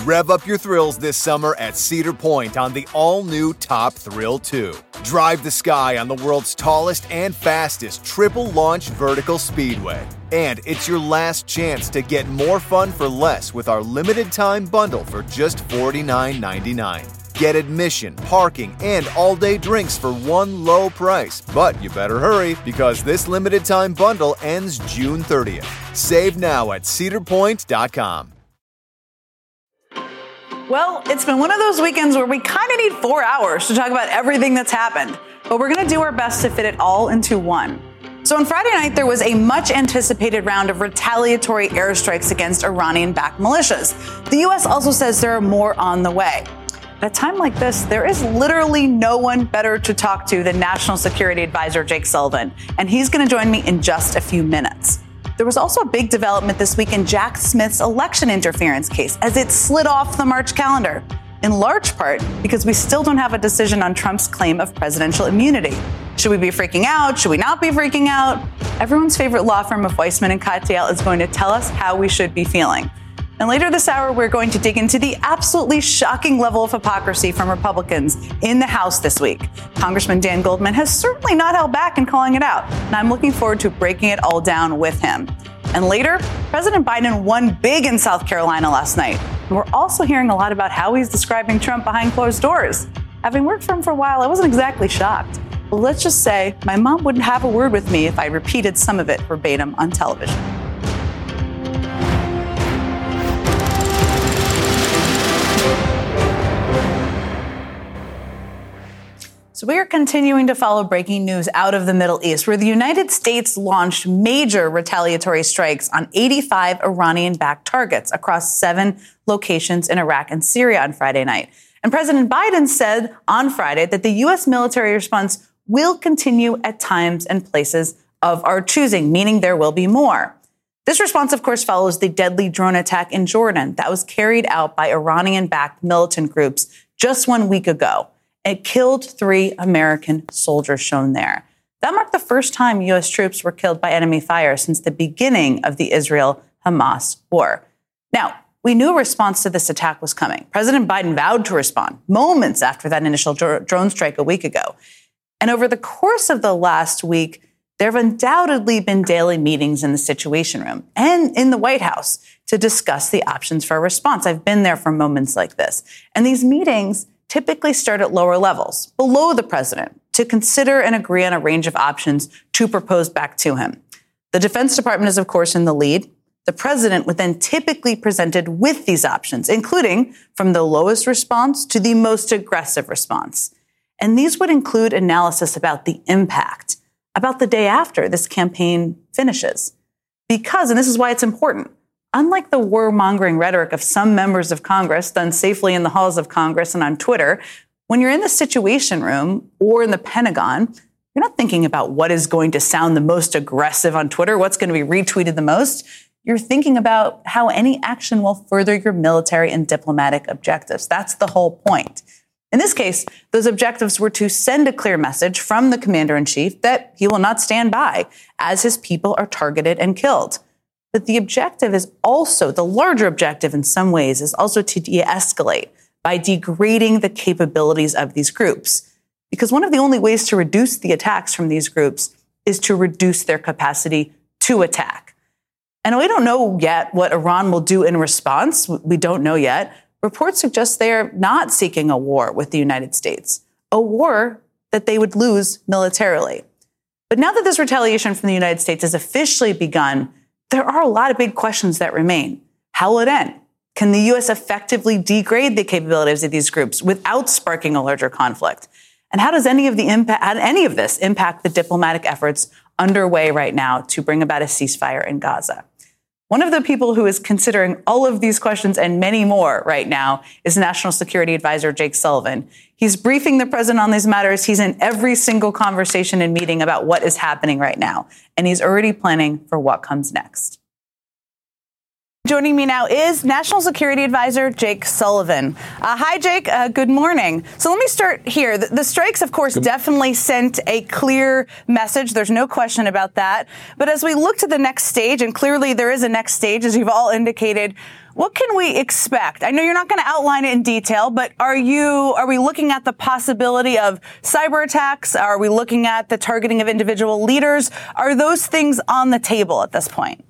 Rev up your thrills this summer at Cedar Point on the all-new Top Thrill 2. Drive the sky on the world's tallest and fastest triple-launch vertical speedway. And it's your last chance to get more fun for less with our limited-time bundle for just $49.99. Get admission, parking, and all-day drinks for one low price. But you better hurry because this limited-time bundle ends June 30th. Save now at cedarpoint.com. Well, it's been one of those weekends where we kind of need 4 hours to talk about everything that's happened, but we're going to do our best to fit it all into one. So on Friday night, there was a much anticipated round of retaliatory airstrikes against Iranian-backed militias. The U.S. also says there are more on the way. At a time like this, there is literally no one better to talk to than National Security Advisor Jake Sullivan, and he's going to join me in just a few minutes. There was also a big development this week in Jack Smith's election interference case as it slid off the March calendar, in large part because we still don't have a decision on Trump's claim of presidential immunity. Should we be freaking out? Should we not be freaking out? Everyone's favorite law firm of Weissman and Katyal is going to tell us how we should be feeling. And later this hour, we're going to dig into the absolutely shocking level of hypocrisy from Republicans in the House this week. Congressman Dan Goldman has certainly not held back in calling it out, and I'm looking forward to breaking it all down with him. And later, President Biden won big in South Carolina last night. And we're also hearing a lot about how he's describing Trump behind closed doors. Having worked for him for a while, I wasn't exactly shocked. But let's just say my mom wouldn't have a word with me if I repeated some of it verbatim on television. So we are continuing to follow breaking news out of the Middle East, where the United States launched major retaliatory strikes on 85 Iranian-backed targets across 7 locations in Iraq and Syria on Friday night. And President Biden said on Friday that the U.S. military response will continue at times and places of our choosing, meaning there will be more. This response, of course, follows the deadly drone attack in Jordan that was carried out by Iranian-backed militant groups just 1 week ago. It killed 3 American soldiers shown there. That marked the first time U.S. troops were killed by enemy fire since the beginning of the Israel-Hamas war. Now, we knew a response to this attack was coming. President Biden vowed to respond moments after that initial drone strike a week ago. And over the course of the last week, there have undoubtedly been daily meetings in the Situation Room and in the White House to discuss the options for a response. I've been there for moments like this. And these meetings typically start at lower levels, below the president, to consider and agree on a range of options to propose back to him. The Defense Department is, of course, in the lead. The president would then typically presented with these options, including from the lowest response to the most aggressive response. And these would include analysis about the impact, about the day after this campaign finishes. Because, and this is why it's important, unlike the war-mongering rhetoric of some members of Congress done safely in the halls of Congress and on Twitter, when you're in the Situation Room or in the Pentagon, you're not thinking about what is going to sound the most aggressive on Twitter, what's going to be retweeted the most. You're thinking about how any action will further your military and diplomatic objectives. That's the whole point. In this case, those objectives were to send a clear message from the commander-in-chief that he will not stand by as his people are targeted and killed. But the objective is also, the larger objective in some ways, is also to de-escalate by degrading the capabilities of these groups. Because one of the only ways to reduce the attacks from these groups is to reduce their capacity to attack. And we don't know yet what Iran will do in response. We don't know yet. Reports suggest they are not seeking a war with the United States, a war that they would lose militarily. But now that this retaliation from the United States has officially begun, there are a lot of big questions that remain. How will it end? Can the U.S. effectively degrade the capabilities of these groups without sparking a larger conflict? And how does any of this impact the diplomatic efforts underway right now to bring about a ceasefire in Gaza? One of the people who is considering all of these questions and many more right now is National Security Advisor Jake Sullivan. He's briefing the president on these matters. He's in every single conversation and meeting about what is happening right now. And he's already planning for what comes next. Joining me now is National Security Advisor Jake Sullivan. Hi, Jake. Good morning. So let me start here. The strikes, of course, definitely sent a clear message. There's no question about that. But as we look to the next stage, and clearly there is a next stage, as you've all indicated, What can we expect? I know you're not going to outline it in detail, but are we looking at the possibility of cyber attacks? Are we looking at the targeting of individual leaders? Are those things on the table at this point?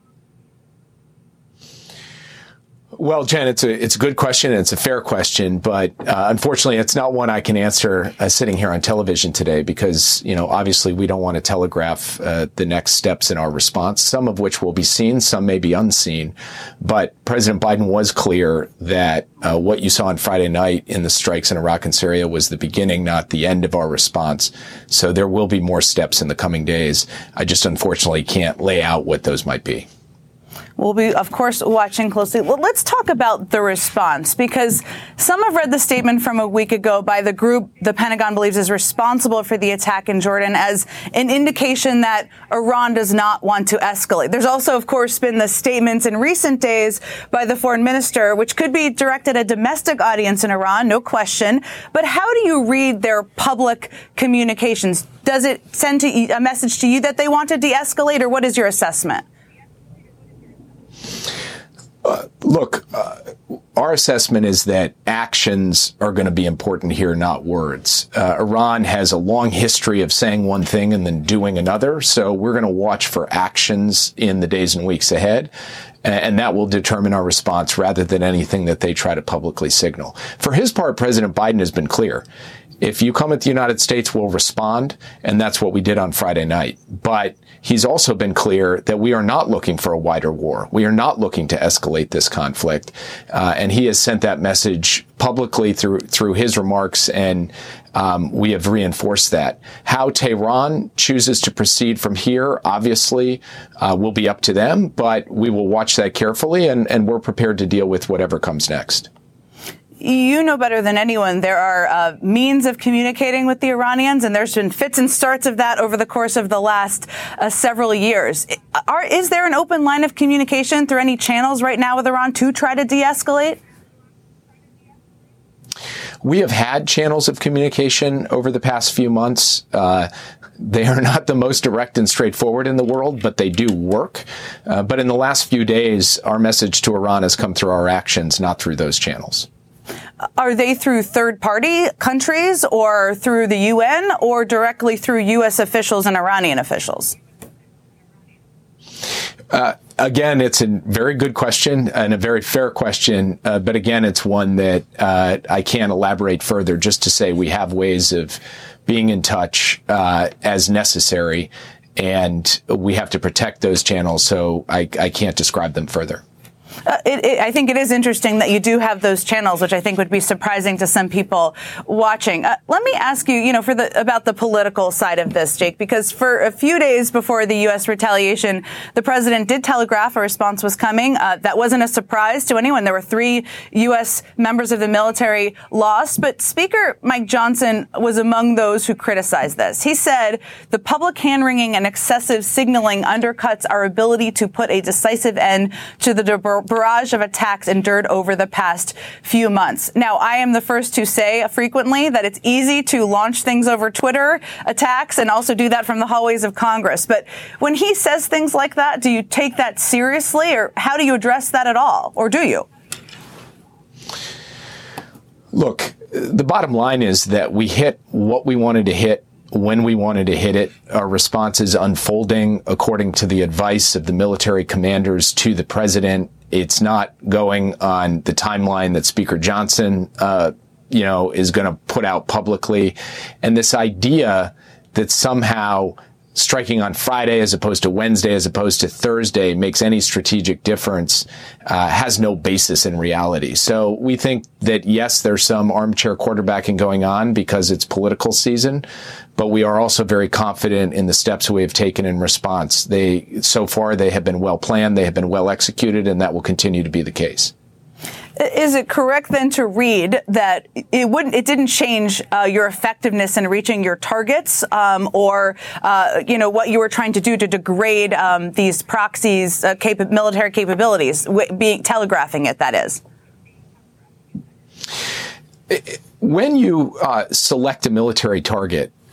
Well, Jen, it's a good question and it's a fair question, but unfortunately, it's not one I can answer sitting here on television today because, obviously we don't want to telegraph the next steps in our response, some of which will be seen, some may be unseen. But President Biden was clear that what you saw on Friday night in the strikes in Iraq and Syria was the beginning, not the end of our response. So there will be more steps in the coming days. I just unfortunately can't lay out what those might be. We'll be, of course, watching closely. Well, let's talk about the response, because some have read the statement from a week ago by the group the Pentagon believes is responsible for the attack in Jordan as an indication that Iran does not want to escalate. There's also, of course, been the statements in recent days by the foreign minister, which could be directed at a domestic audience in Iran, no question. But how do you read their public communications? Does it send a message to you that they want to de-escalate, or what is your assessment? Look, our assessment is that actions are going to be important here, not words. Iran has a long history of saying one thing and then doing another. So we're going to watch for actions in the days and weeks ahead. And that will determine our response rather than anything that they try to publicly signal. For his part, President Biden has been clear. If you come at the United States, we'll respond. And that's what we did on Friday night. But he's also been clear that we are not looking for a wider war. We are not looking to escalate this conflict. And he has sent that message publicly through his remarks. And we have reinforced that. How Tehran chooses to proceed from here, obviously, will be up to them. But we will watch that carefully. And we're prepared to deal with whatever comes next. You know better than anyone, there are means of communicating with the Iranians, and there's been fits and starts of that over the course of the last several years. Is there an open line of communication through any channels right now with Iran to try to de-escalate? We have had channels of communication over the past few months. They are not the most direct and straightforward in the world, but they do work. But in the last few days, our message to Iran has come through our actions, not through those channels. Are they through third-party countries or through the UN or directly through U.S. officials and Iranian officials? Again, it's a very good question and a very fair question. But again, it's one that I can't elaborate further, just to say we have ways of being in touch as necessary, and we have to protect those channels. So I can't describe them further. I think it is interesting that you do have those channels, which I think would be surprising to some people watching. Let me ask you, about the political side of this, Jake, because for a few days before the U.S. retaliation, the president did telegraph a response was coming. That wasn't a surprise to anyone. There were 3 U.S. members of the military lost, but Speaker Mike Johnson was among those who criticized this. He said the public hand-wringing and excessive signaling undercuts our ability to put a decisive end to the barrage of attacks endured over the past few months. Now, I am the first to say frequently that it's easy to launch things over Twitter attacks and also do that from the hallways of Congress. But when he says things like that, do you take that seriously, or how do you address that at all? Or do you? Look, the bottom line is that we hit what we wanted to hit when we wanted to hit it. Our response is unfolding according to the advice of the military commanders to the president. It's not going on the timeline that Speaker Johnson, is going to put out publicly. And this idea that somehow striking on Friday as opposed to Wednesday as opposed to Thursday makes any strategic difference has no basis in reality. So we think that, yes, there's some armchair quarterbacking going on because it's political season, but we are also very confident in the steps we have taken in response. So far, they have been well planned, they have been well executed, and that will continue to be the case. Is it correct then to read that it didn't change your effectiveness in reaching your targets, or what you were trying to do to degrade these proxies' military capabilities, telegraphing it, that is? When you select a military target,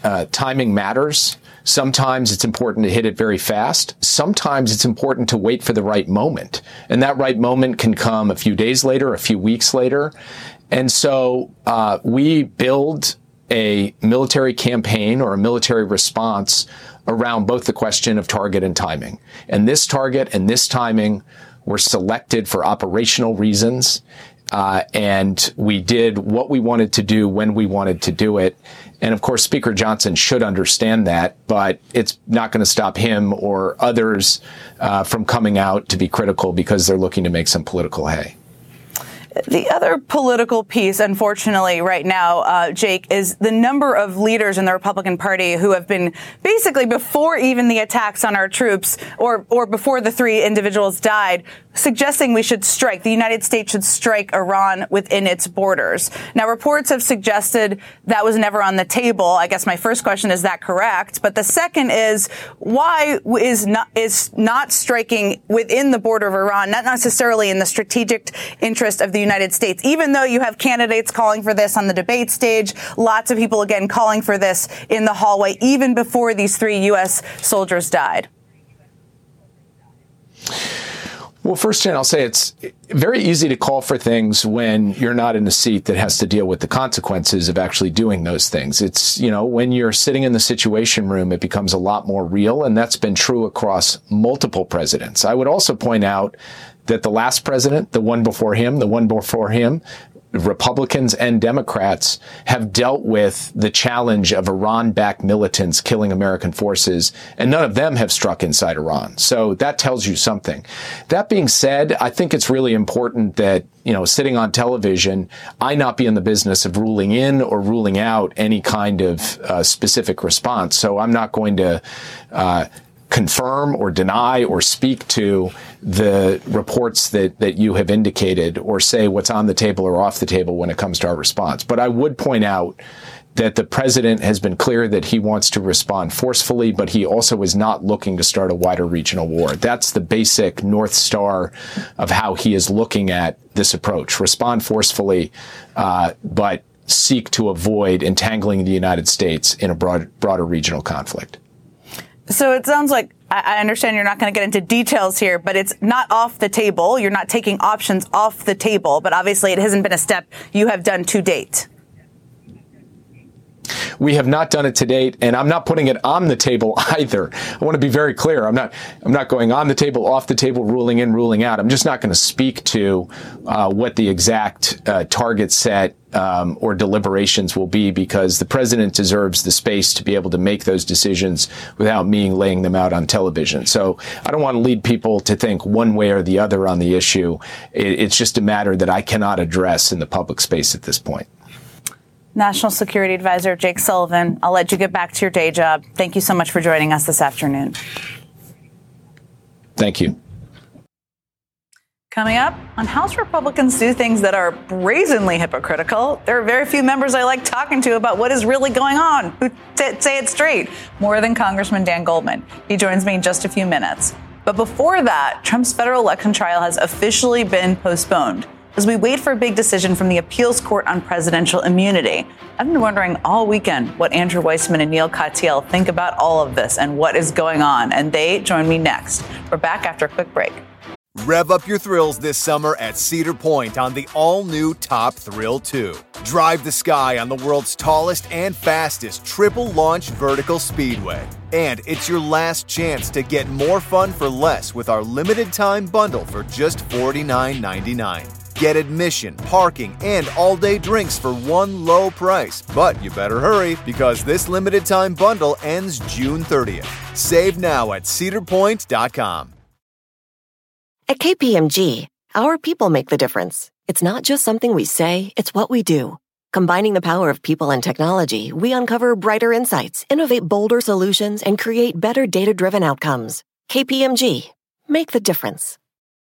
timing matters. Sometimes it's important to hit it very fast. Sometimes it's important to wait for the right moment. And that right moment can come a few days later, a few weeks later. And so we build a military campaign or a military response around both the question of target and timing. And this target and this timing were selected for operational reasons. And we did what we wanted to do when we wanted to do it. And of course, Speaker Johnson should understand that, but it's not going to stop him or others from coming out to be critical because they're looking to make some political hay. The other political piece, unfortunately, right now, Jake, is the number of leaders in the Republican Party who have been basically before even the attacks on our troops or before the three individuals died, suggesting we should strike. The United States should strike Iran within its borders. Now, reports have suggested that was never on the table. I guess my first question, is that correct? But the second is, why is not striking within the border of Iran, not necessarily in the strategic interest of the United States, even though you have candidates calling for this on the debate stage, lots of people, again, calling for this in the hallway, even before these three U.S. soldiers died? Well, first, Jen, I'll say it's very easy to call for things when you're not in a seat that has to deal with the consequences of actually doing those things. It's, when you're sitting in the Situation Room, it becomes a lot more real, and that's been true across multiple presidents. I would also point out that the last president, the one before him, Republicans and Democrats have dealt with the challenge of Iran-backed militants killing American forces, and none of them have struck inside Iran. So that tells you something. That being said, I think it's really important that, sitting on television, I not be in the business of ruling in or ruling out any kind of specific response. So I'm not going to confirm or deny or speak to the reports that you have indicated or say what's on the table or off the table when it comes to our response. But I would point out that the president has been clear that he wants to respond forcefully, but he also is not looking to start a wider regional war. That's the basic North Star of how he is looking at this approach. Respond forcefully, but seek to avoid entangling the United States in a broader regional conflict. So it sounds like, I understand you're not going to get into details here, but it's not off the table. You're not taking options off the table, but obviously it hasn't been a step you have done to date. We have not done it to date, and I'm not putting it on the table either. I want to be very clear. I'm not going on the table, off the table, ruling in, ruling out. I'm just not going to speak to what the exact target set or deliberations will be, because the president deserves the space to be able to make those decisions without me laying them out on television. So I don't want to lead people to think one way or the other on the issue. It's just a matter that I cannot address in the public space at this point. National Security Advisor Jake Sullivan, I'll let you get back to your day job. Thank you so much for joining us this afternoon. Thank you. Coming up, on House Republicans do things that are brazenly hypocritical. There are very few members I like talking to about what is really going on, who say it straight, more than Congressman Dan Goldman. He joins me in just a few minutes. But before that, Trump's federal election trial has officially been postponed as we wait for a big decision from the appeals court on presidential immunity. I've been wondering all weekend what Andrew Weissman and Neil Katyal think about all of this and what is going on, and they join me next. We're back after a quick break. Rev up your thrills this summer at Cedar Point on the all-new Top Thrill 2. Drive the sky on the world's tallest and fastest triple-launch vertical speedway. And it's your last chance to get more fun for less with our limited-time bundle for just $49.99. Get admission, parking, and all-day drinks for one low price. But you better hurry, because this limited-time bundle ends June 30th. Save now at cedarpoint.com. At KPMG, our people make the difference. It's not just something we say, it's what we do. Combining the power of people and technology, we uncover brighter insights, innovate bolder solutions, and create better data-driven outcomes. KPMG, make the difference.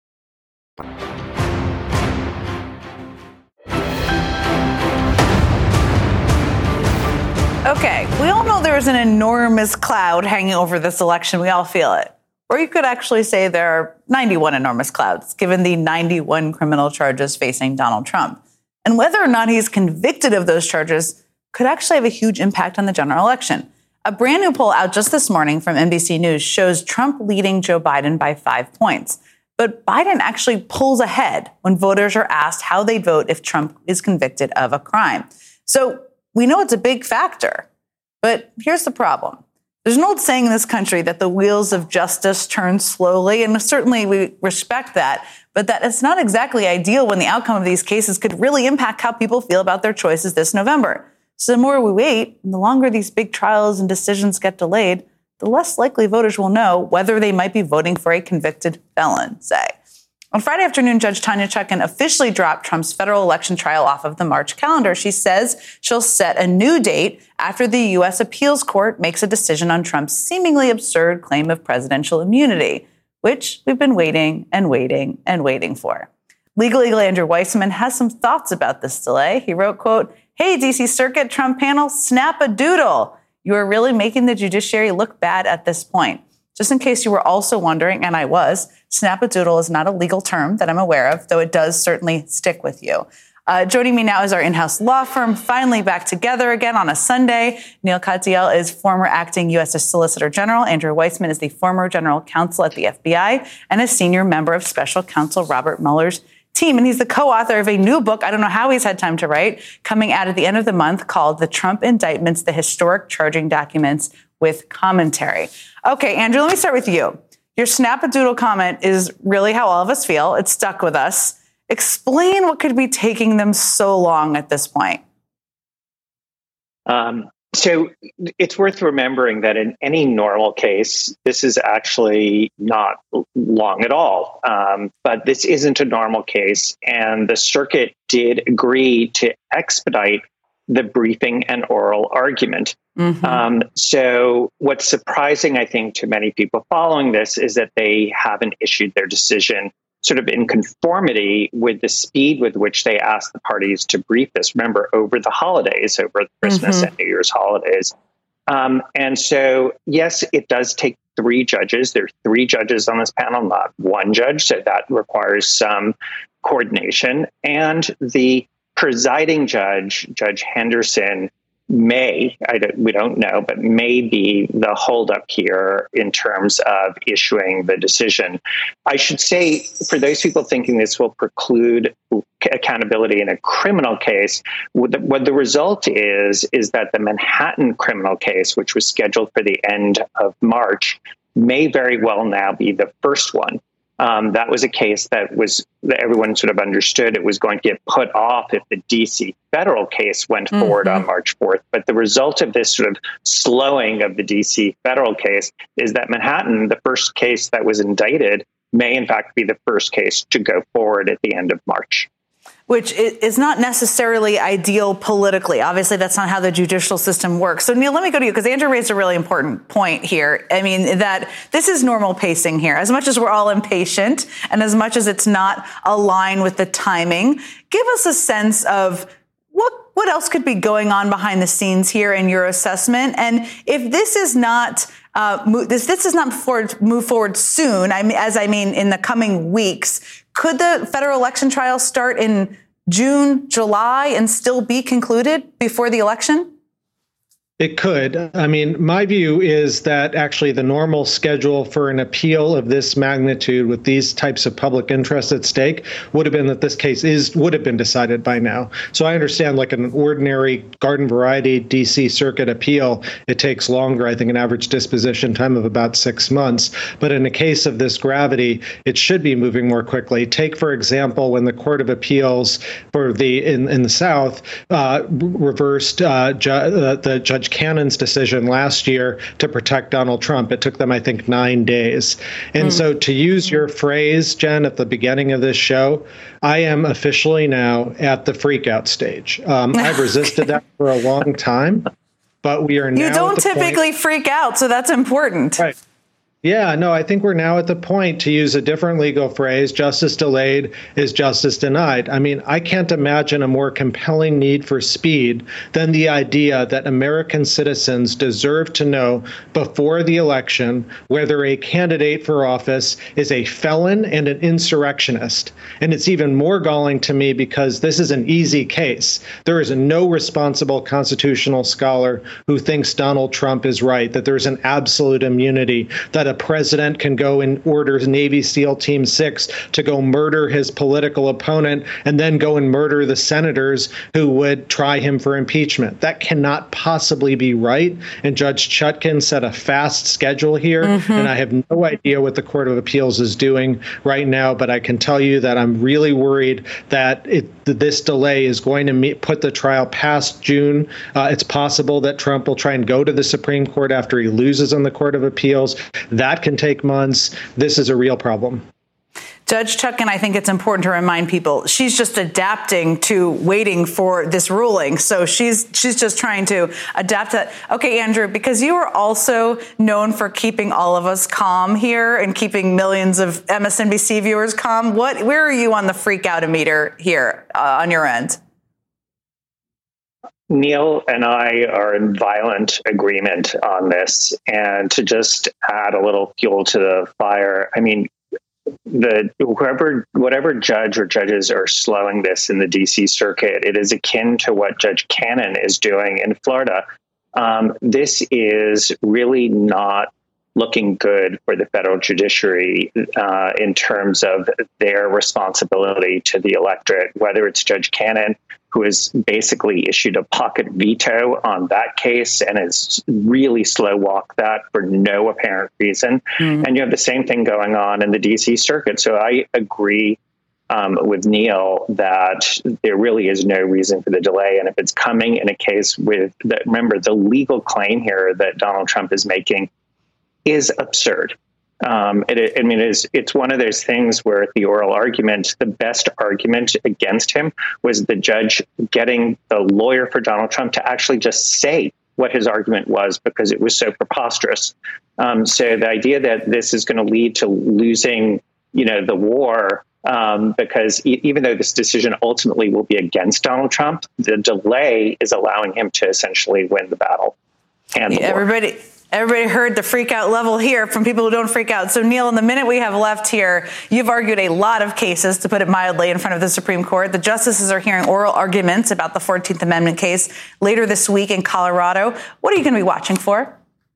Okay, we all know there's an enormous cloud hanging over this election. We all feel it. Or you could actually say there are 91 enormous clouds, given the 91 criminal charges facing Donald Trump. And whether or not he's convicted of those charges could actually have a huge impact on the general election. A brand new poll out just this morning from NBC News shows Trump leading Joe Biden by 5 points. But Biden actually pulls ahead when voters are asked how they'd vote if Trump is convicted of a crime. So we know it's a big factor. But here's the problem. There's an old saying in this country that the wheels of justice turn slowly, and certainly we respect that, but that it's not exactly ideal when the outcome of these cases could really impact how people feel about their choices this November. So the more we wait, and the longer these big trials and decisions get delayed, the less likely voters will know whether they might be voting for a convicted felon, say. On Friday afternoon, Judge Tanya Chutkan officially dropped Trump's federal election trial off of the March calendar. She says she'll set a new date after the U.S. Appeals Court makes a decision on Trump's seemingly absurd claim of presidential immunity, which we've been waiting and waiting and waiting for. Legal eagle Andrew Weissman has some thoughts about this delay. He wrote, quote, "Hey, D.C. Circuit Trump panel, snap a doodle. You are really making the judiciary look bad at this point." Just in case you were also wondering, and I was, snap-a-doodle is not a legal term that I'm aware of, though it does certainly stick with you. Joining me now is our in-house law firm, finally back together again on a Sunday. Neil Katyal is former acting U.S. Solicitor General. Andrew Weissman is the former general counsel at the FBI and a senior member of special counsel Robert Mueller's team. And he's the co-author of a new book, I don't know how he's had time to write, coming out at the end of the month called The Trump Indictments, The Historic Charging Documents with Commentary. Okay, Andrew, let me start with you. Your snap-a-doodle comment is really how all of us feel. It stuck with us. Explain what could be taking them so long at this point. So it's worth remembering that in any normal case, this is actually not long at all. But this isn't a normal case. And the circuit did agree to expedite the briefing and oral argument. Mm-hmm. So what's surprising, I think, to many people following this is that they haven't issued their decision sort of in conformity with the speed with which they asked the parties to brief this. Remember, over the holidays, over the Christmas and New Year's holidays. And so, yes, it does take 3 judges. There are 3 judges on this panel, not 1 judge. So that requires some coordination. And the presiding judge, Judge Henderson, we don't know, but may be the holdup here in terms of issuing the decision. I should say, for those people thinking this will preclude accountability in a criminal case, what the result is that the Manhattan criminal case, which was scheduled for the end of March, may very well now be the first one. That was a case that everyone sort of understood it was going to get put off if the D.C. federal case went forward on March 4th. But the result of this sort of slowing of the D.C. federal case is that Manhattan, the first case that was indicted, may in fact be the first case to go forward at the end of March. Which is not necessarily ideal politically. Obviously, that's not how the judicial system works. So, Neil, let me go to you, because Andrew raised a really important point here. I mean, that this is normal pacing here. As much as we're all impatient and as much as it's not aligned with the timing, give us a sense of what else could be going on behind the scenes here in your assessment. And if this is not this is not move forward soon, in the coming weeks, could the federal election trial start in June, July, and still be concluded before the election? It could. I mean, my view is that actually the normal schedule for an appeal of this magnitude with these types of public interests at stake would have been that this case would have been decided by now. So I understand, like an ordinary garden variety D.C. Circuit appeal, it takes longer, I think an average disposition time of about 6 months. But in a case of this gravity, it should be moving more quickly. Take, for example, when the Court of Appeals for in the South reversed the Judge Cannon's decision last year to protect Donald Trump. It took them, I think, 9 days. And so, to use your phrase, Jen, at the beginning of this show, I am officially now at the freakout stage. I've resisted that for a long time, but we are now. You don't typically freak out, so that's important. Right. Yeah, no, I think we're now at the point, to use a different legal phrase, justice delayed is justice denied. I mean, I can't imagine a more compelling need for speed than the idea that American citizens deserve to know before the election whether a candidate for office is a felon and an insurrectionist. And it's even more galling to me because this is an easy case. There is no responsible constitutional scholar who thinks Donald Trump is right, that there's an absolute immunity, that a president can go and order Navy SEAL Team 6 to go murder his political opponent and then go and murder the senators who would try him for impeachment. That cannot possibly be right. And Judge Chutkan set a fast schedule here. And I have no idea what the Court of Appeals is doing right now, but I can tell you that I'm really worried that this delay is going to put the trial past June. It's possible that Trump will try and go to the Supreme Court after he loses on the Court of Appeals. That can take months. This is a real problem. Judge Chutkan, I think it's important to remind people she's just adapting to waiting for this ruling. So she's just trying to adapt that. Okay, Andrew, because you are also known for keeping all of us calm here and keeping millions of MSNBC viewers calm. Where are you on the freak out meter here on your end? Neil and I are in violent agreement on this. And to just add a little fuel to the fire, I mean, whatever judge or judges are slowing this in the D.C. circuit, it is akin to what Judge Cannon is doing in Florida. This is really not looking good for the federal judiciary in terms of their responsibility to the electorate, whether it's Judge Cannon, who has basically issued a pocket veto on that case and has really slow walked that for no apparent reason. And you have the same thing going on in the D.C. circuit. So I agree with Neil that there really is no reason for the delay. And if it's coming in a case with that, remember, the legal claim here that Donald Trump is making is absurd. It's one of those things where at the oral argument, the best argument against him was the judge getting the lawyer for Donald Trump to actually just say what his argument was because it was so preposterous. So the idea that this is going to lead to losing, the war, because even though this decision ultimately will be against Donald Trump, the delay is allowing him to essentially win the battle. And the war. Everybody heard the freak out level here from people who don't freak out. So, Neil, in the minute we have left here, you've argued a lot of cases, to put it mildly, in front of the Supreme Court. The justices are hearing oral arguments about the 14th Amendment case later this week in Colorado. What are you going to be watching for?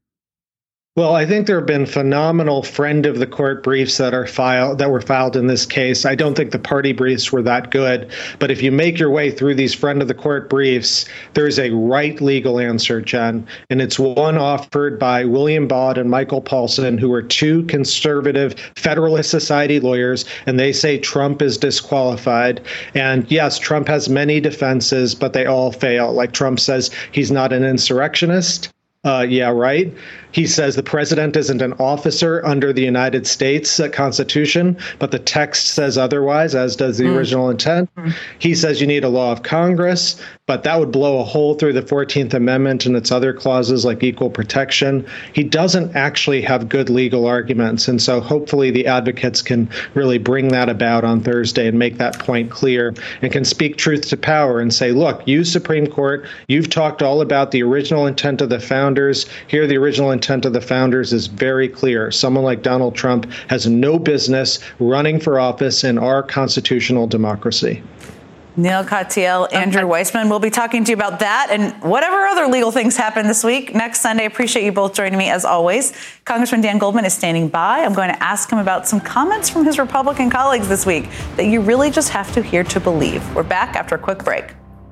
Well, I think there have been phenomenal friend of the court briefs that were filed in this case. I don't think the party briefs were that good. But if you make your way through these friend of the court briefs, there's a right legal answer, Jen. And it's one offered by William Baude and Michael Paulson, who are two conservative Federalist Society lawyers. And they say Trump is disqualified. And yes, Trump has many defenses, but they all fail. Like Trump says, he's not an insurrectionist. Yeah, right. He says the president isn't an officer under the United States Constitution, but the text says otherwise, as does the original intent. He says you need a law of Congress, but that would blow a hole through the 14th Amendment and its other clauses like equal protection. He doesn't actually have good legal arguments. And so hopefully the advocates can really bring that about on Thursday and make that point clear and can speak truth to power and say, look, you Supreme Court, you've talked all about the original intent of the founders. Here, the original intent of the founders is very clear. Someone like Donald Trump has no business running for office in our constitutional democracy. Neil Katyal, Andrew Weissmann. We'll be talking to you about that and whatever other legal things happen this week. Next Sunday, I appreciate you both joining me as always. Congressman Dan Goldman is standing by. I'm going to ask him about some comments from his Republican colleagues this week that you really just have to hear to believe. We're back after a quick break.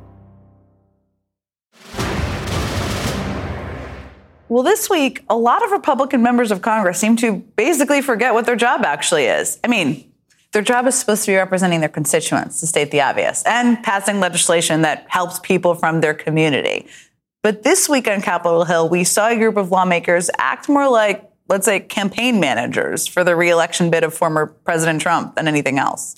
Well, this week, a lot of Republican members of Congress seem to basically forget what their job actually is. I mean, their job is supposed to be representing their constituents, to state the obvious, and passing legislation that helps people from their community. But this week on Capitol Hill, we saw a group of lawmakers act more like, let's say, campaign managers for the re-election bid of former President Trump than anything else.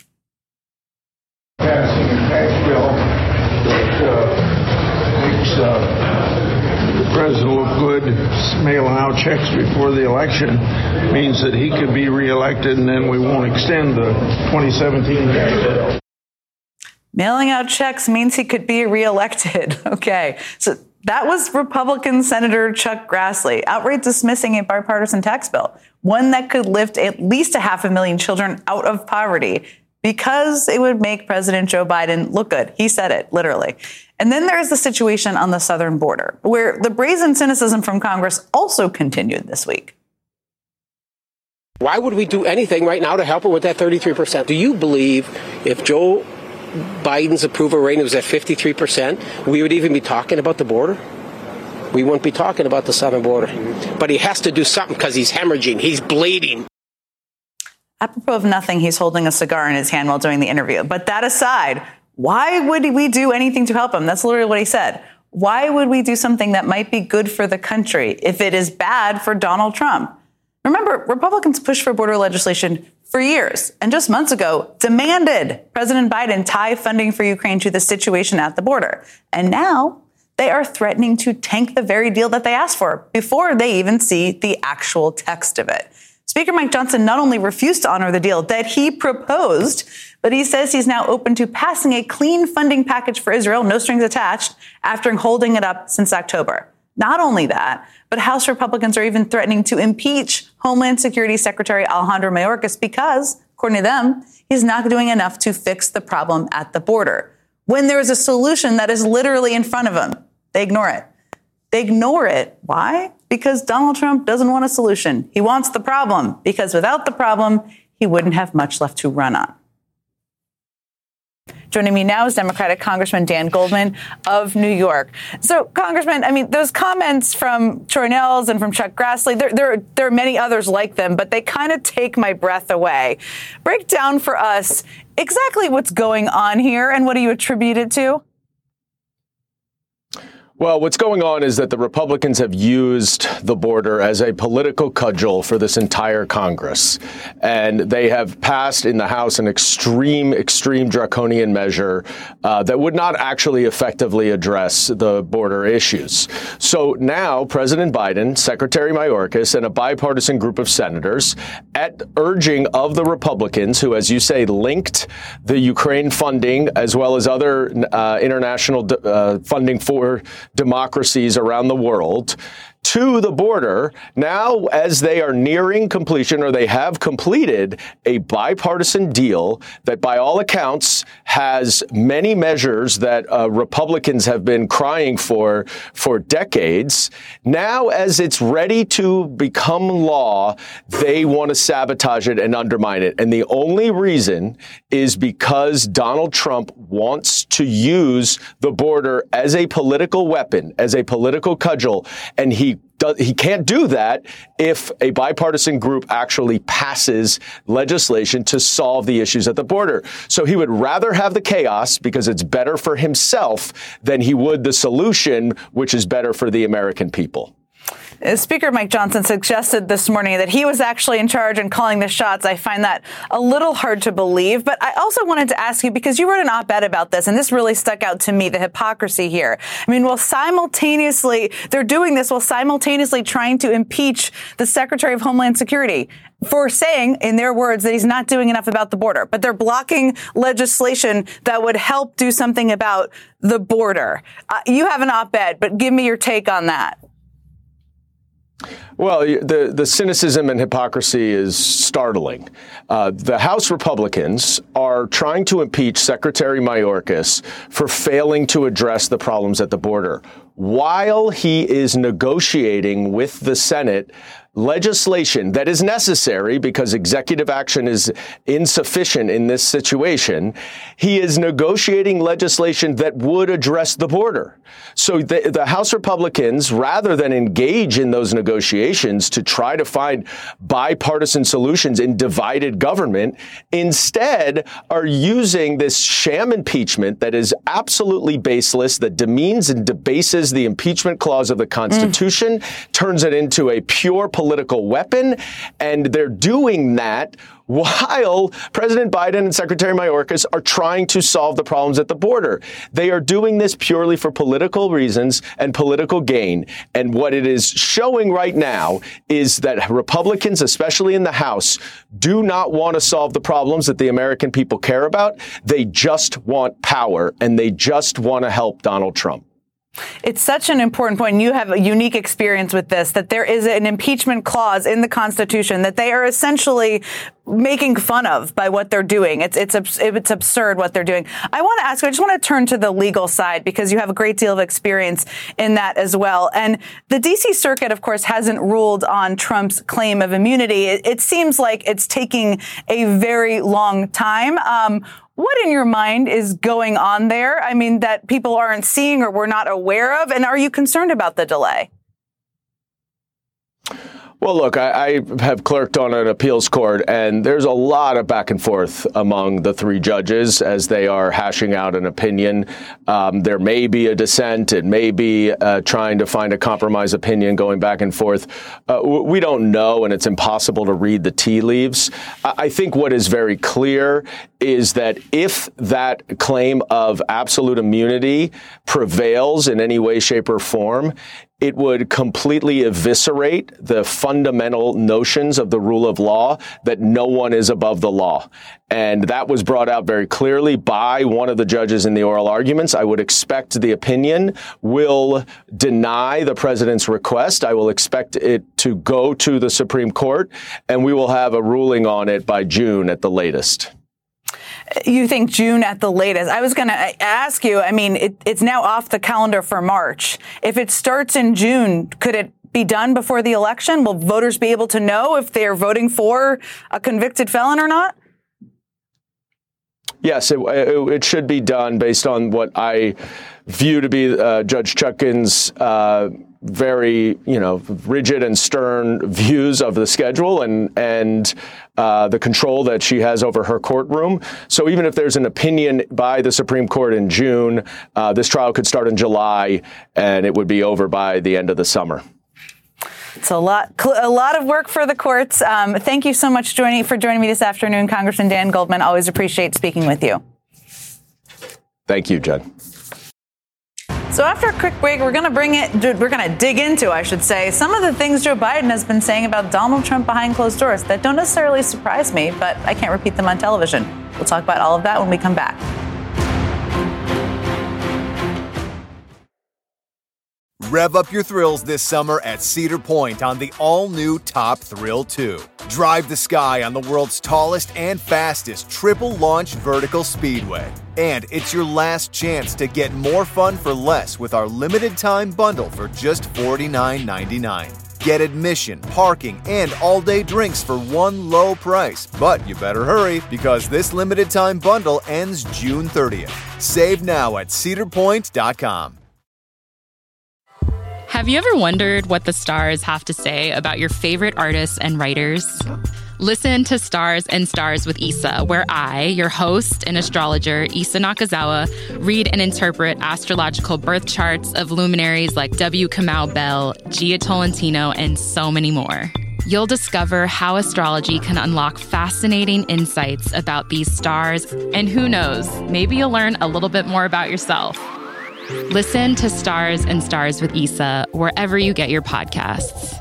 Passing a tax bill that makes the president look good mailing out checks before the election means that he could be reelected, and then we won't extend the 2017 tax bill. Mailing out checks means he could be reelected. Okay. So that was Republican Senator Chuck Grassley outright dismissing a bipartisan tax bill, one that could lift at least 500,000 children out of poverty because it would make President Joe Biden look good. He said it, literally. And then there's the situation on the southern border, where the brazen cynicism from Congress also continued this week. Why would we do anything right now to help her with that 33%? Do you believe if Joe Biden's approval rating was at 53%, we would even be talking about the border? We wouldn't be talking about the southern border. But he has to do something because he's hemorrhaging. He's bleeding. Apropos of nothing, he's holding a cigar in his hand while doing the interview. But that aside, why would we do anything to help him? That's literally what he said. Why would we do something that might be good for the country if it is bad for Donald Trump? Remember, Republicans pushed for border legislation for years, and just months ago demanded President Biden tie funding for Ukraine to the situation at the border. And now they are threatening to tank the very deal that they asked for before they even see the actual text of it. Speaker Mike Johnson not only refused to honor the deal that he proposed, but he says he's now open to passing a clean funding package for Israel, no strings attached, after holding it up since October. Not only that, but House Republicans are even threatening to impeach Homeland Security Secretary Alejandro Mayorkas because, according to them, he's not doing enough to fix the problem at the border. When there is a solution that is literally in front of them, they ignore it. They ignore it. Why? Because Donald Trump doesn't want a solution. He wants the problem, because without the problem, he wouldn't have much left to run on. Joining me now is Democratic Congressman Dan Goldman of New York. So, Congressman, I mean, those comments from Troy Nehls and from Chuck Grassley, there are many others like them, but they kind of take my breath away. Break down for us exactly what's going on here and what do you attribute it to? Well, what's going on is that the Republicans have used the border as a political cudgel for this entire Congress. And they have passed in the House an extreme draconian measure that would not actually effectively address the border issues. So now President Biden, Secretary Mayorkas, and a bipartisan group of senators, at urging of the Republicans, who, as you say, linked the Ukraine funding as well as other international funding for democracies around the world to the border, now as they are nearing completion, or they have completed a bipartisan deal that by all accounts has many measures that Republicans have been crying for decades. Now, as it's ready to become law, they want to sabotage it and undermine it. And the only reason is because Donald Trump wants to use the border as a political weapon, as a political cudgel, and he can't do that if a bipartisan group actually passes legislation to solve the issues at the border. So he would rather have the chaos because it's better for himself than he would the solution, which is better for the American people. Speaker Mike Johnson suggested this morning that he was actually in charge and calling the shots. I find that a little hard to believe. But I also wanted to ask you, because you wrote an op-ed about this, and this really stuck out to me, the hypocrisy here. I mean, they're doing this while simultaneously trying to impeach the Secretary of Homeland Security for saying, in their words, that he's not doing enough about the border. But they're blocking legislation that would help do something about the border. You have an op-ed, but give me your take on that. Well, the cynicism and hypocrisy is startling. The House Republicans are trying to impeach Secretary Mayorkas for failing to address the problems at the border while he is negotiating with the Senate legislation that is necessary because executive action is insufficient in this situation. He is negotiating legislation that would address the border. So the House Republicans, rather than engage in those negotiations to try to find bipartisan solutions in divided government, instead are using this sham impeachment that is absolutely baseless, that demeans and debases the impeachment clause of the Constitution, turns it into a pure political political weapon, and they're doing that while President Biden and Secretary Mayorkas are trying to solve the problems at the border. They are doing this purely for political reasons and political gain. And what it is showing right now is that Republicans, especially in the House, do not want to solve the problems that the American people care about. They just want power, and they just want to help Donald Trump. It's such an important point, and you have a unique experience with this, that there is an impeachment clause in the Constitution that they are essentially making fun of by what they're doing. It's absurd what they're doing. I just want to turn to the legal side, because you have a great deal of experience in that as well. And the D.C. Circuit, of course, hasn't ruled on Trump's claim of immunity. It seems like it's taking a very long time. What in your mind is going on there? I mean, that people aren't seeing or we're not aware of? And are you concerned about the delay? Well, look, I have clerked on an appeals court, and there's a lot of back and forth among the three judges as they are hashing out an opinion. There may be a dissent. It may be trying to find a compromise opinion going back and forth. We don't know, and it's impossible to read the tea leaves. I think what is very clear is that if that claim of absolute immunity prevails in any way, shape, or form, it would completely eviscerate the fundamental notions of the rule of law, that no one is above the law. And that was brought out very clearly by one of the judges in the oral arguments. I would expect the opinion will deny the president's request. I will expect it to go to the Supreme Court, and we will have a ruling on it by June at the latest. You think June at the latest? I was going to ask you, I mean, it's now off the calendar for March. If it starts in June, could it be done before the election? Will voters be able to know if they're voting for a convicted felon or not? Yes, it should be done based on what I view to be Judge Chutkan's very, rigid and stern views of the schedule and the control that she has over her courtroom. So even if there's an opinion by the Supreme Court in June, this trial could start in July, and it would be over by the end of the summer. It's a lot of work for the courts. Thank you so much for joining me this afternoon, Congressman Dan Goldman. Always appreciate speaking with you. Thank you, Jen. So after a quick break, we're going to dig into, I should say, some of the things Joe Biden has been saying about Donald Trump behind closed doors that don't necessarily surprise me, but I can't repeat them on television. We'll talk about all of that when we come back. Rev up your thrills this summer at Cedar Point on the all-new Top Thrill 2. Drive the sky on the world's tallest and fastest triple-launch vertical speedway. And it's your last chance to get more fun for less with our limited-time bundle for just $49.99. Get admission, parking, and all-day drinks for one low price. But you better hurry, because this limited-time bundle ends June 30th. Save now at cedarpoint.com. Have you ever wondered what the stars have to say about your favorite artists and writers? Listen to Stars and Stars with Issa, where I, your host and astrologer, Issa Nakazawa, read and interpret astrological birth charts of luminaries like W. Kamau Bell, Gia Tolentino, and so many more. You'll discover how astrology can unlock fascinating insights about these stars, and who knows, maybe you'll learn a little bit more about yourself. Listen to Stars and Stars with Issa wherever you get your podcasts.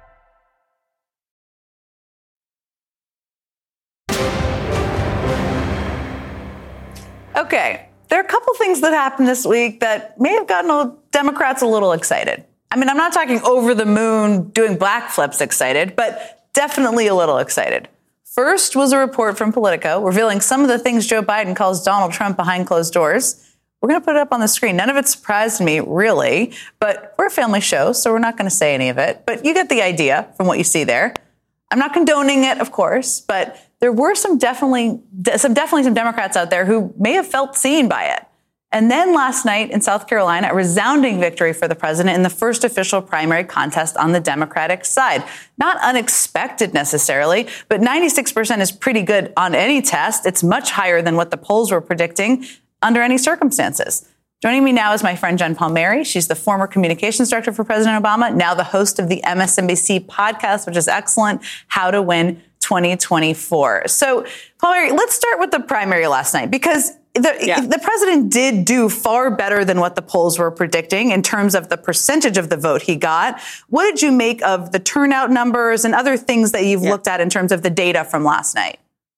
Okay, there are a couple things that happened this week that may have gotten Democrats a little excited. I mean, I'm not talking over the moon, doing backflips excited, but definitely a little excited. First was a report from Politico revealing some of the things Joe Biden calls Donald Trump behind closed doors. We're going to put it up on the screen. None of it surprised me, really, but we're a family show, so we're not going to say any of it. But you get the idea from what you see there. I'm not condoning it, of course, but there were some definitely some Democrats out there who may have felt seen by it. And then last night in South Carolina, a resounding victory for the president in the first official primary contest on the Democratic side. Not unexpected necessarily, but 96% is pretty good on any test. It's much higher than what the polls were predicting under any circumstances. Joining me now is my friend Jen Palmieri. She's the former communications director for President Obama, now the host of the MSNBC podcast, which is excellent, How to Win 2024. So, Palmieri, let's start with the primary last night, because the president did do far better than what the polls were predicting in terms of the percentage of the vote he got. What did you make of the turnout numbers and other things that you've looked at in terms of the data from last night?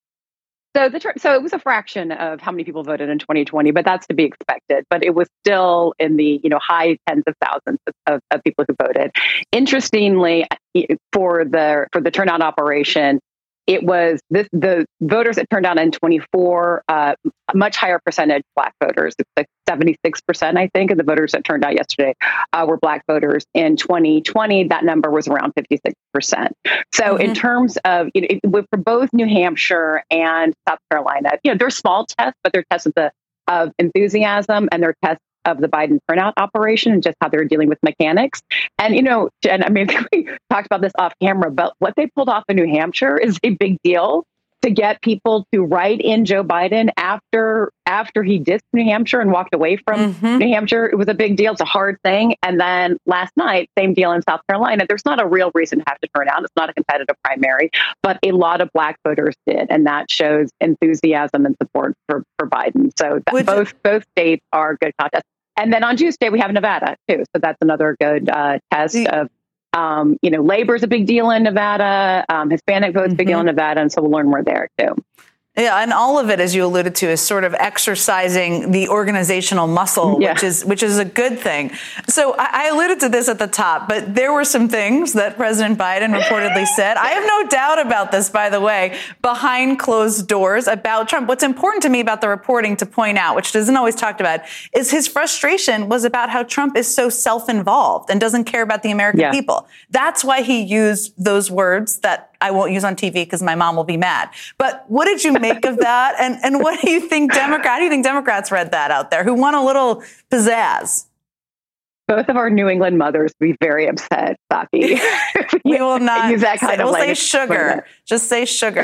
So it was a fraction of how many people voted in 2020, but that's to be expected. But it was still in the high tens of thousands of people who voted. Interestingly, for the turnout operation, it was the voters that turned out in 24, much higher percentage Black voters. It's like 76%, I think, of the voters that turned out yesterday were Black voters. In 2020, that number was around 56%. So in terms of, for both New Hampshire and South Carolina, they're small tests, but they're tests of enthusiasm, and they're tests of the Biden turnout operation and just how they're dealing with mechanics. And, Jen, I mean, we talked about this off camera, but what they pulled off in New Hampshire is a big deal to get people to write in Joe Biden after he dissed New Hampshire and walked away from New Hampshire. It was a big deal. It's a hard thing. And then last night, same deal in South Carolina. There's not a real reason to have to turn out. It's not a competitive primary, but a lot of Black voters did. And that shows enthusiasm and support for Biden. So both states are good contests. And then on Tuesday, we have Nevada, too. So that's another good test of, labor's a big deal in Nevada. Hispanic vote's a big deal in Nevada. And so we'll learn more there, too. Yeah, and all of it, as you alluded to, is sort of exercising the organizational muscle, which is a good thing. So I alluded to this at the top, but there were some things that President Biden reportedly said. I have no doubt about this, by the way, behind closed doors about Trump. What's important to me about the reporting to point out, which isn't always talked about, is his frustration was about how Trump is so self-involved and doesn't care about the American people. That's why he used those words that I won't use on TV because my mom will be mad. But what did you make of that? And what do you think Democrats read that out there who want a little pizzazz? Both of our New England mothers would be very upset, Saki. We will not use that kind of language. Say sugar. Just say sugar,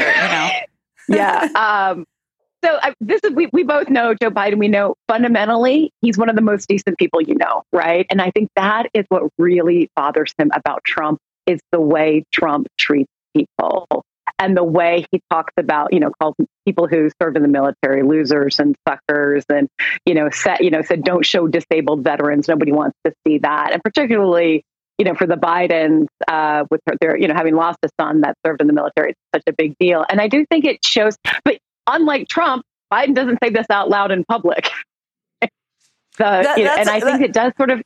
Yeah. We both know Joe Biden. We know fundamentally he's one of the most decent people right? And I think that is what really bothers him about Trump is the way Trump treats people and the way he talks about, calls people who served in the military losers and suckers and, said don't show disabled veterans. Nobody wants to see that. And particularly, for the Bidens, with their, having lost a son that served in the military, it's such a big deal. And I do think it shows, but unlike Trump, Biden doesn't say this out loud in public. And I think it does sort of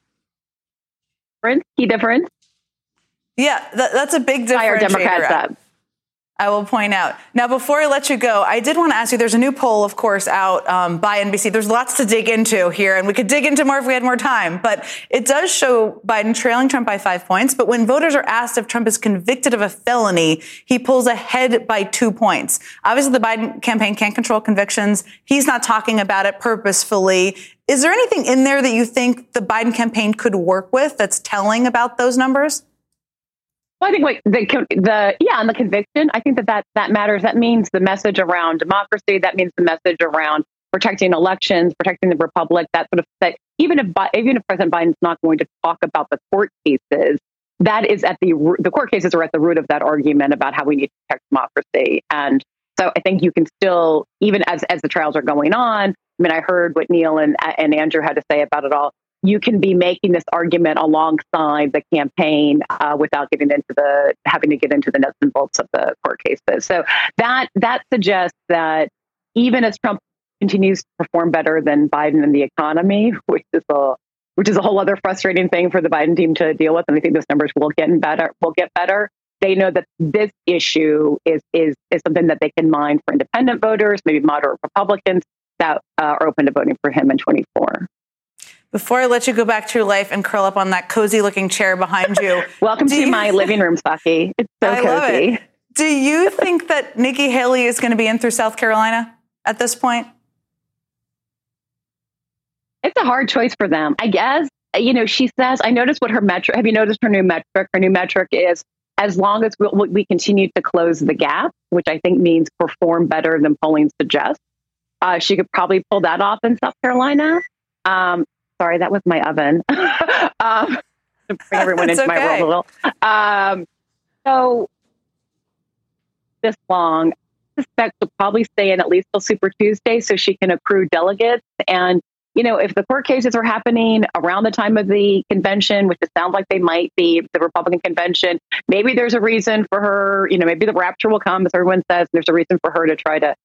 key difference. Yeah, that's a big differentiator. Democrats I will point out. Now, before I let you go, I did want to ask you, there's a new poll, of course, out by NBC. There's lots to dig into here, and we could dig into more if we had more time. But it does show Biden trailing Trump by 5 points. But when voters are asked if Trump is convicted of a felony, he pulls ahead by 2 points. Obviously, the Biden campaign can't control convictions. He's not talking about it purposefully. Is there anything in there that you think the Biden campaign could work with that's telling about those numbers? Well, I think on the conviction, I think that matters. That means the message around democracy. That means the message around protecting elections, protecting the republic. That sort of thing. Even if President Biden's not going to talk about the court cases, that is the court cases are at the root of that argument about how we need to protect democracy. And so I think you can still, even as the trials are going on. I mean, I heard what Neil and Andrew had to say about it all. You can be making this argument alongside the campaign without having to get into the nuts and bolts of the court cases. So that suggests that even as Trump continues to perform better than Biden in the economy, which is a whole other frustrating thing for the Biden team to deal with, and I think those numbers will get better. They know that this issue is something that they can mine for independent voters, maybe moderate Republicans that are open to voting for him in 2024. Before I let you go back to your life and curl up on that cozy-looking chair behind you. Welcome to my living room, Saki. It's so cozy. Love it. Do you think that Nikki Haley is going to be in through South Carolina at this point? It's a hard choice for them. I guess, she says, I noticed what her metric, have you noticed her new metric? Her new metric is as long as we continue to close the gap, which I think means perform better than polling suggests. She could probably pull that off in South Carolina. Sorry, that was my oven. To bring everyone into my world a little. So this long, I suspect she'll probably stay in at least till Super Tuesday so she can accrue delegates. And, if the court cases are happening around the time of the convention, which it sounds like they might be, the Republican convention, maybe there's a reason for her, maybe the rapture will come, as everyone says, there's a reason for her to try to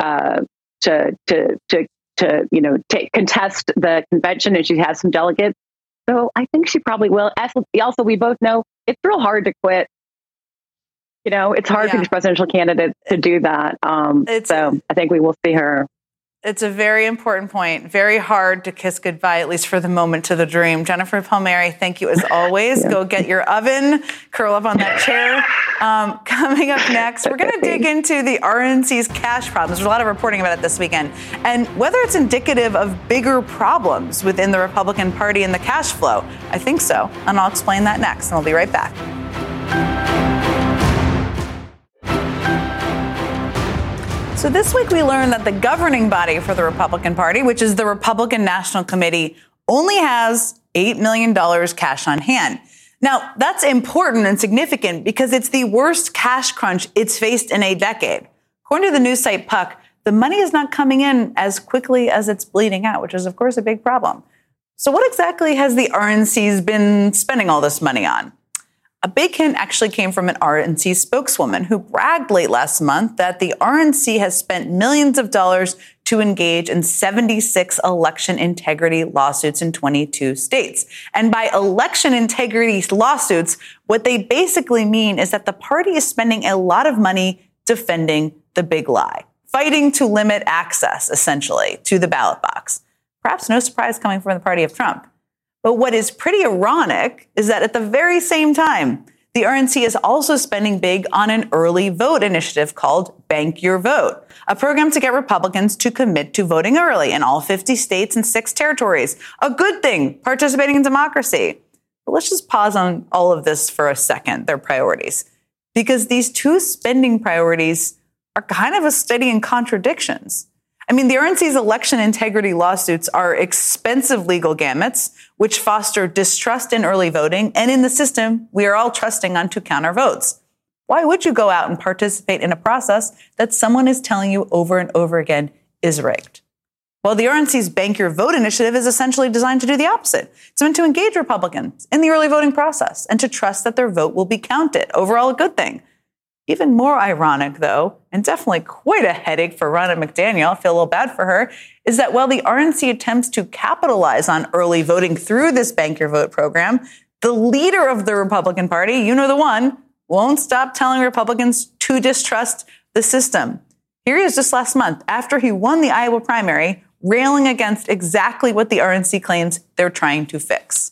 contest the convention, and she has some delegates. So I think she probably will. Also, we both know it's real hard to quit. It's hard for these presidential candidates to do that. So I think we will see her. It's a very important point. Very hard to kiss goodbye, at least for the moment, to the dream. Jennifer Palmieri, thank you as always. Go get your oven, curl up on that chair. Coming up next, we're going to dig into the RNC's cash problems. There's a lot of reporting about it this weekend. And whether it's indicative of bigger problems within the Republican Party and the cash flow. I think so. And I'll explain that next. And we'll be right back. So this week we learned that the governing body for the Republican Party, which is the Republican National Committee, only has $8 million cash on hand. Now, that's important and significant because it's the worst cash crunch it's faced in a decade. According to the news site Puck, the money is not coming in as quickly as it's bleeding out, which is, of course, a big problem. So what exactly has the RNC's been spending all this money on? A big hint actually came from an RNC spokeswoman who bragged late last month that the RNC has spent millions of dollars to engage in 76 election integrity lawsuits in 22 states. And by election integrity lawsuits, what they basically mean is that the party is spending a lot of money defending the big lie, fighting to limit access, essentially, to the ballot box. Perhaps no surprise coming from the party of Trump. But what is pretty ironic is that at the very same time, the RNC is also spending big on an early vote initiative called Bank Your Vote, a program to get Republicans to commit to voting early in all 50 states and 6 territories. A good thing, participating in democracy. But let's just pause on all of this for a second, their priorities. Because these two spending priorities are kind of a study in contradictions. I mean, the RNC's election integrity lawsuits are expensive legal gamuts, which foster distrust in early voting and in the system we are all trusting on to count our votes. Why would you go out and participate in a process that someone is telling you over and over again is rigged? Well, the RNC's Bank Your Vote initiative is essentially designed to do the opposite. It's meant to engage Republicans in the early voting process and to trust that their vote will be counted. Overall, a good thing. Even more ironic, though, and definitely quite a headache for Ronna McDaniel, I feel a little bad for her, is that while the RNC attempts to capitalize on early voting through this Bank Your Vote program, the leader of the Republican Party, you know the one, won't stop telling Republicans to distrust the system. Here he is just last month, after he won the Iowa primary, railing against exactly what the RNC claims they're trying to fix.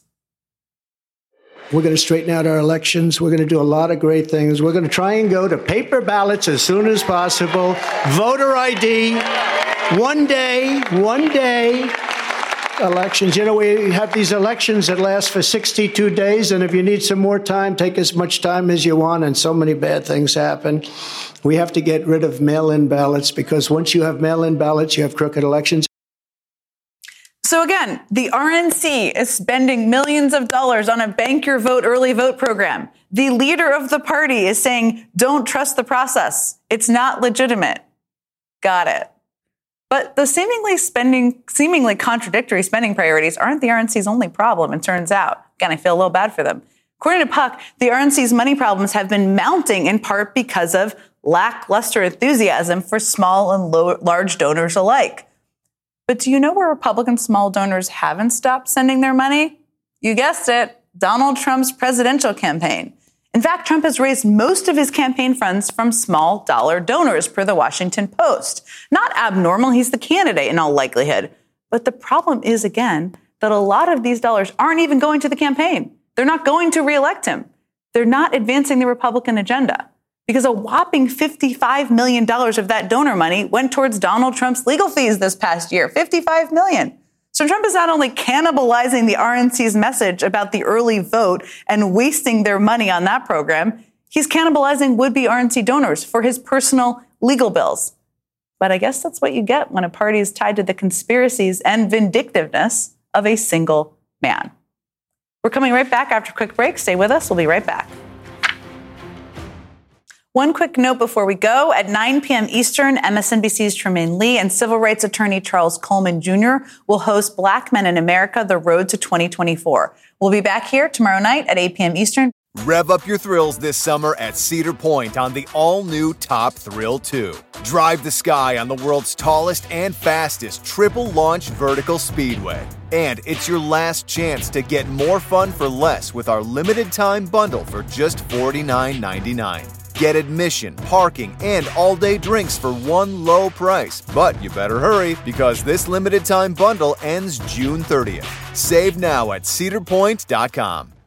We're going to straighten out our elections. We're going to do a lot of great things. We're going to try and go to paper ballots as soon as possible. Voter ID, one day elections. You know, we have these elections that last for 62 days. And if you need some more time, take as much time as you want. And so many bad things happen. We have to get rid of mail-in ballots because once you have mail-in ballots, you have crooked elections. So again, the RNC is spending millions of dollars on a Bank Your Vote early vote program. The leader of the party is saying, don't trust the process. It's not legitimate. Got it. But the seemingly contradictory spending priorities aren't the RNC's only problem, it turns out. Again, I feel a little bad for them. According to Puck, the RNC's money problems have been mounting in part because of lackluster enthusiasm for small and large donors alike. But do you know where Republican small donors haven't stopped sending their money? You guessed it, Donald Trump's presidential campaign. In fact, Trump has raised most of his campaign funds from small dollar donors, per the Washington Post. Not abnormal, he's the candidate in all likelihood. But the problem is, again, that a lot of these dollars aren't even going to the campaign. They're not going to reelect him. They're not advancing the Republican agenda. Because a whopping $55 million of that donor money went towards Donald Trump's legal fees this past year. $55 million. So Trump is not only cannibalizing the RNC's message about the early vote and wasting their money on that program, he's cannibalizing would-be RNC donors for his personal legal bills. But I guess that's what you get when a party is tied to the conspiracies and vindictiveness of a single man. We're coming right back after a quick break. Stay with us. We'll be right back. One quick note before we go. At 9 p.m. Eastern, MSNBC's Trymaine Lee and civil rights attorney Charles Coleman Jr. will host Black Men in America, The Road to 2024. We'll be back here tomorrow night at 8 p.m. Eastern. Rev up your thrills this summer at Cedar Point on the all-new Top Thrill 2. Drive the sky on the world's tallest and fastest triple-launch vertical speedway. And it's your last chance to get more fun for less with our limited-time bundle for just $49.99. Get admission, parking, and all-day drinks for one low price. But you better hurry because this limited-time bundle ends June 30th. Save now at cedarpoint.com.